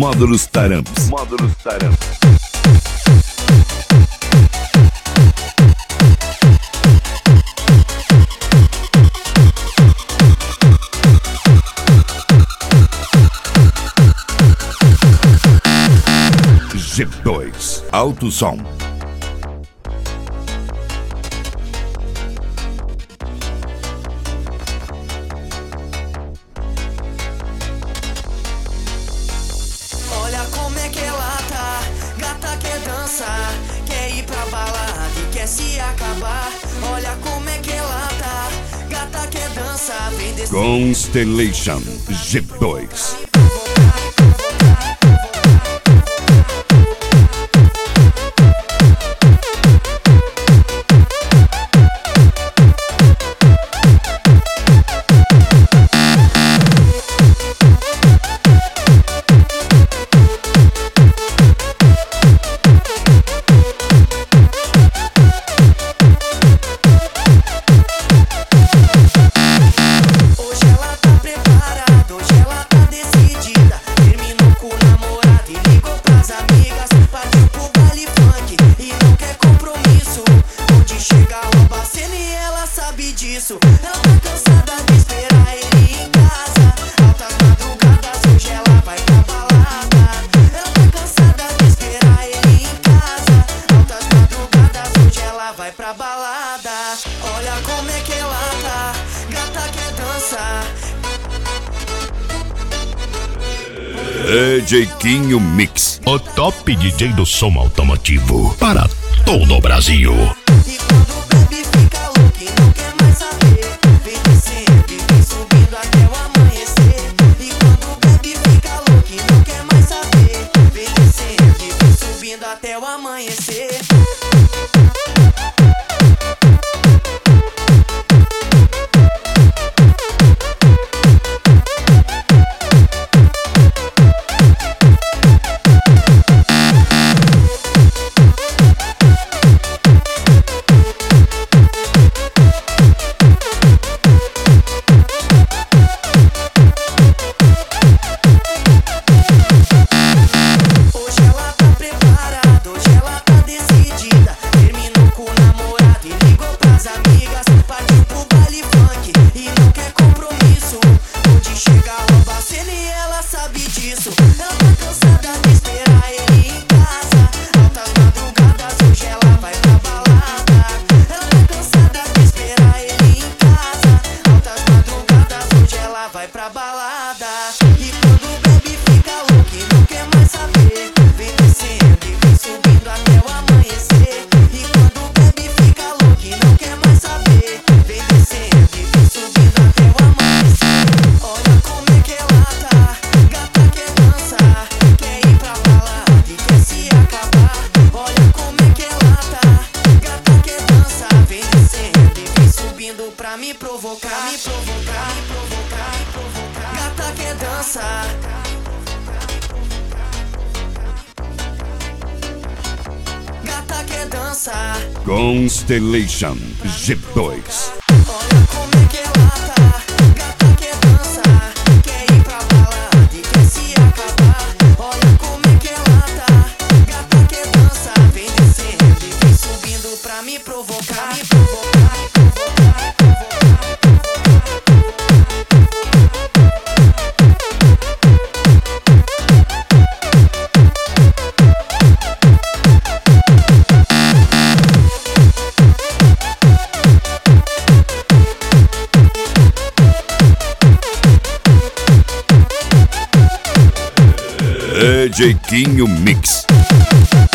Módulos Taramps. G2 Alto Som. Olha como é que ela tá, gata quer dançar, quer ir pra balada e quer se acabar. Olha como é que ela tá, gata quer dançar, vem descer. Constellation G2. Ela tá cansada de esperar ele em casa. Altas madrugadas, hoje ela vai pra balada. Ela tá cansada de esperar ele em casa. Altas madrugadas, hoje ela vai pra balada. Olha como é que ela tá, gata quer dançar. DJ Quinho Mix. O top DJ do som automotivo para todo o Brasil. E quando bebe fica louco e não quer mais saber. Vem descendo e vem subindo até o amanhecer. E quando bebe fica louco e não quer mais saber. Vem descendo e vem subindo até o amanhecer. Ela tá cansada de esperar ele em casa. Altas madrugadas, hoje ela vai pra balada. Ela tá cansada de esperar ele em casa. Altas madrugadas, hoje ela vai pra balada. E quando bebe fica louco e não quer mais saber. Vem descendo e vem subindo até o amanhecer. E quando bebe fica louco e não quer mais saber. Vem descendo e vem subindo até o amanhecer. Olha como é que ela tá, gata quer dançar, quer ir pra balada e quer se acabar. Olha como é que ela tá, gata quer dançar, vem descendo e vem subindo pra me provocar, me provocar, me provocar, me provocar. Gata quer dançar. Gata quer dançar. Constellation G2. Olha como é que ela tá, gata quer dançar, quer ir pra balada e quer se acabar. Olha como é que ela tá, gata quer dançar, vem descendo e vem subindo pra me provocar, me provocar, me provocar, me DJ Quinho Mix.